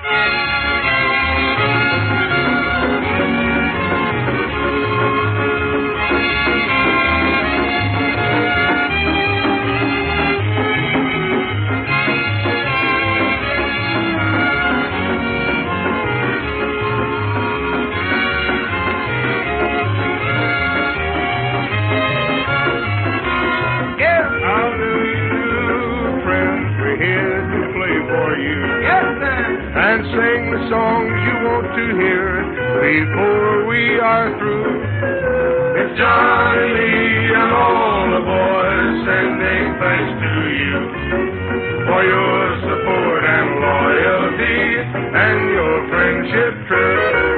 And sing the songs you want to hear before we are through. It's Johnny Lee and all the boys sending thanks to you for your support and loyalty and your friendship true.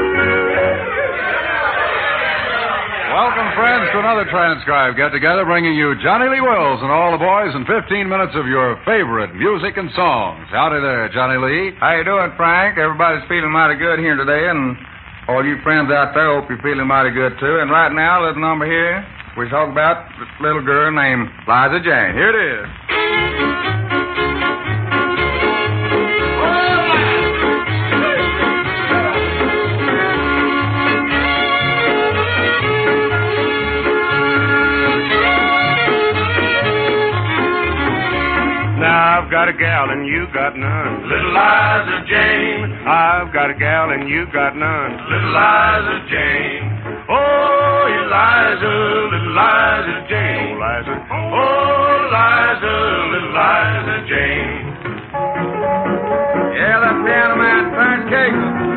Welcome, friends, to another transcribed get-together bringing you Johnny Lee Wills and all the boys in 15 minutes of your favorite music and songs. Howdy there, Johnny Lee. How you doing, Frank? Everybody's feeling mighty good here today, and all you friends out there hope you're feeling mighty good, too. And right now, there's a number here. We talk about this little girl named Liza Jane. Here it is. I've got a gal and you got none, little Liza Jane. I've got a gal and you got none, little Liza Jane. Oh, Eliza, little Liza Jane. Oh, Liza, oh, Liza, little Liza Jane. Yeah, that piano man turned cake.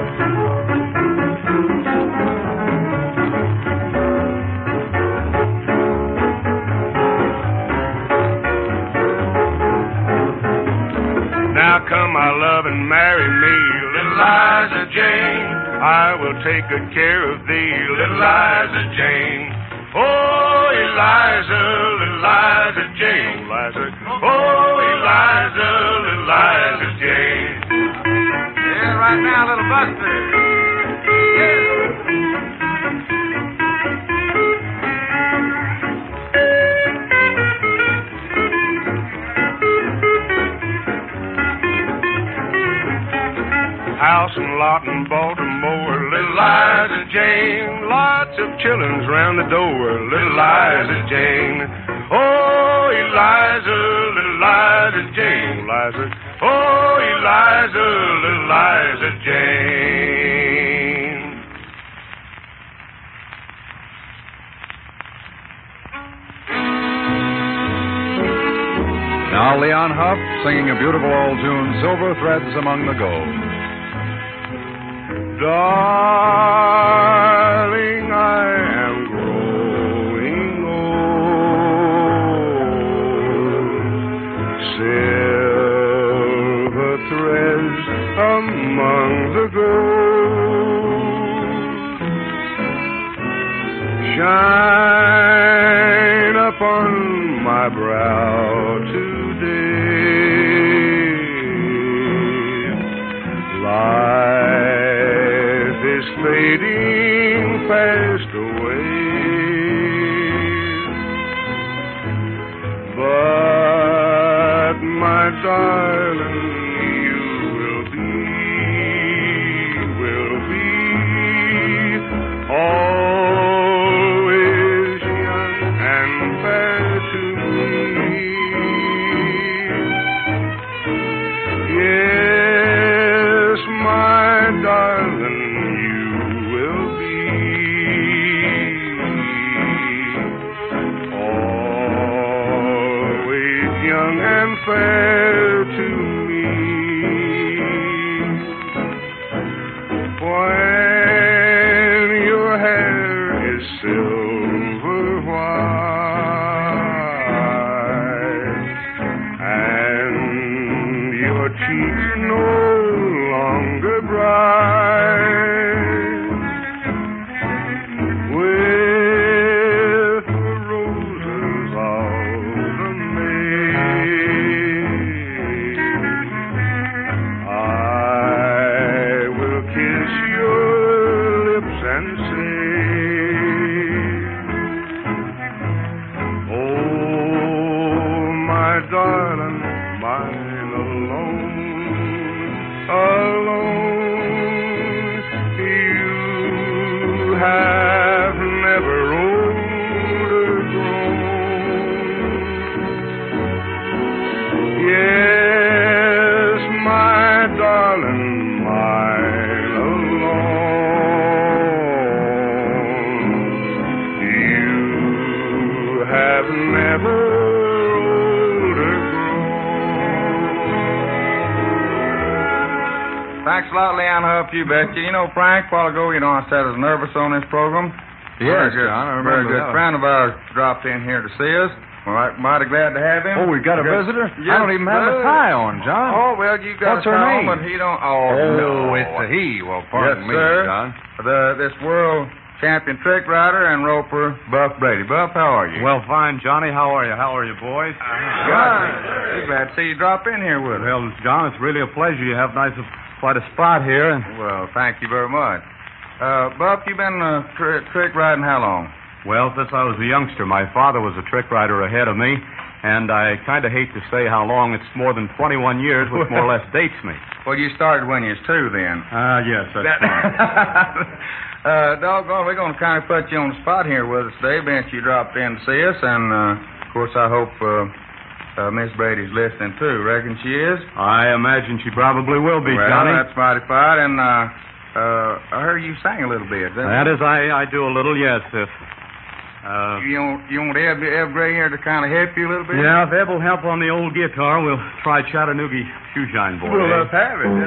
Now come, my love, and marry me, little Liza Jane. I will take good care of thee, little Liza Jane. Oh, Eliza, little Liza Jane. Liza. Oh, Eliza, little Liza Jane. Yeah, right now, little Buster. House and lot in Baltimore, little Liza Jane. Lots of children's round the door, little Liza Jane. Oh, Eliza, little Liza Jane. Liza. Oh, Eliza, little Liza Jane. Now Leon Huff singing a beautiful old tune, Silver Threads Among the Gold. Darling, I am growing old. Silver threads among the gold shine upon my brow today. Life is fading fast away, but my darling, you will be always young and fair to me. Yes, my darling, fair to me. darling, my alone. You have never older grown. Thanks a lot, Leon Huff, you betcha. You know, Frank, a while ago, I said I was nervous on this program. Yes, John, I remember Very good that. friend of ours dropped in here to see us. We're mighty glad to have him. Oh, we've got a visitor? Yes, I don't even have a sir. tie on, John. Oh, well, you got What's a her tie name? on, but he don't. Oh, no, no. it's a he. Well, pardon Yes, me, sir. John. This world champion trick rider and roper, Buff Brady. Buff, how are you? Well, fine, Johnny. How are you? How are you, boys? We're glad to see you drop in here with us. Well, John, it's really a pleasure. You have quite a spot here. And Well, thank you very much. Buff, you've been trick riding how long? well, since I was a youngster, my father was a trick rider ahead of me, and I kind of hate to say how long. It's more than 21 years, which more or less dates me. Well, you started when you was 2 then. Yes, that's fine. Doggone, we're going to kind of put you on the spot here with us today, since you dropped in to see us, and, of course, I hope Miss Brady's listening, too. Reckon she is? I imagine she probably will be, Well, Johnny. that's mighty fine, and I heard you sing a little bit. That is, I do a little, yes. You want Eb Gray here to kind of help you a little bit? Yeah, if Eb will help on the old guitar, we'll try Chattanooga Shoeshine Boy. Well, let's have it.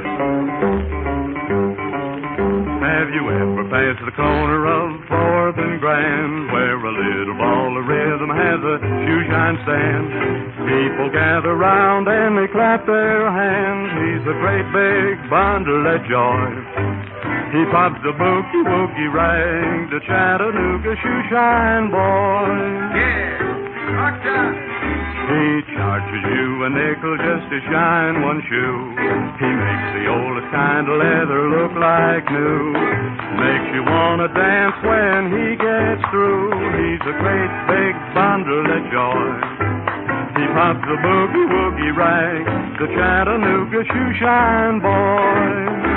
Have you ever passed the corner of 4th and Grand, where a little ball of rhythm has a shoeshine stand? People gather round and they clap their hands. He's a great big bundle of joy. He pops the boogie-woogie rag, the Chattanooga Shoeshine Boy. Yeah, rock time. He charges you a nickel just to shine one shoe. He makes the oldest kind of leather look like new. Makes you want to dance when he gets through. He's a great big bundle of joy. He pops the boogie-woogie rag, the Chattanooga Shoeshine Boy.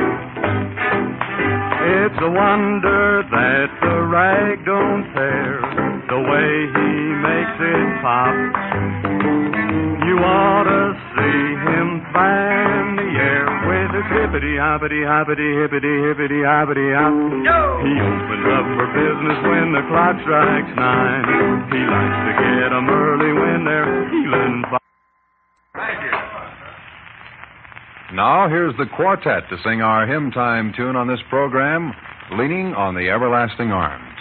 It's a wonder that the rag don't tear, the way he makes it pop. You ought to see him fan the air with his hippity-hoppity, hoppity-hippity, hippity-hoppity-hop. He opens up for business when the clock strikes 9. He likes to get 'em early when they're healing. Thank you. Now, here's the quartet to sing our hymn time tune on this program, Leaning on the Everlasting Arms.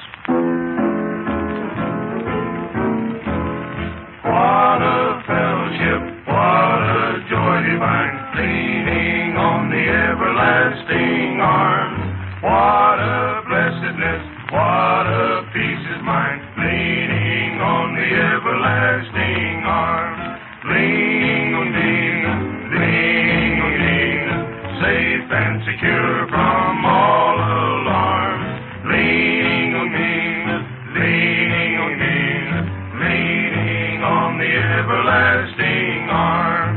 What a fellowship, what a joy divine, leaning on the everlasting arms. What a blessedness, what a peace is mine, leaning on the everlasting arms. Leaning on Jesus, leaning on Jesus, safe and secure from all alarms. Leaning on Jesus, leaning on Jesus, leaning on the everlasting arms.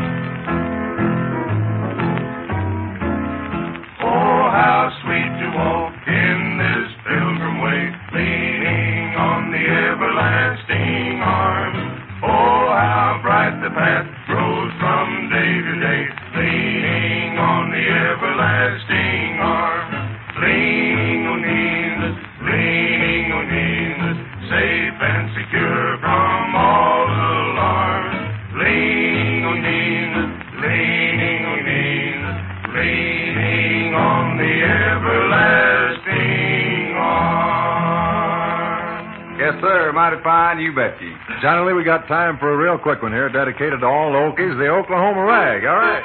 Oh, how sweet to walk in this pilgrim way, leaning on the everlasting arms. Oh, how bright the path grows from day to day, leaning on the everlasting arms. Leaning on Jesus, leaning on Jesus, safe and secure from all alarms. Leaning on Jesus, leaning on Jesus, leaning on the everlasting arms. Yes, sir. Mighty fine. You bet you. Johnny Lee, we got time for a real quick one here, dedicated to all Okies, the Oklahoma Rag. All right.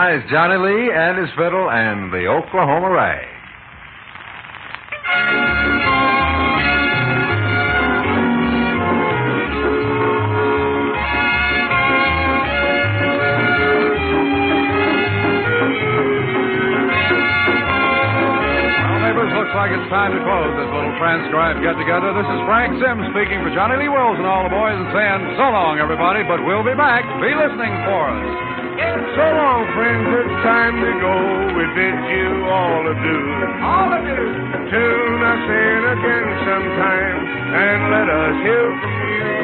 recognize Johnny Lee and his fiddle and the Oklahoma Rag. Looks like it's time to close this little transcribed get-together. This is Frank Sims speaking for Johnny Lee Wills and all the boys and saying so long, everybody, but we'll be back. Be listening for us. So long, friends, it's time to go. We bid you all adieu. All adieu. Tune us in again sometime and let us hear from you.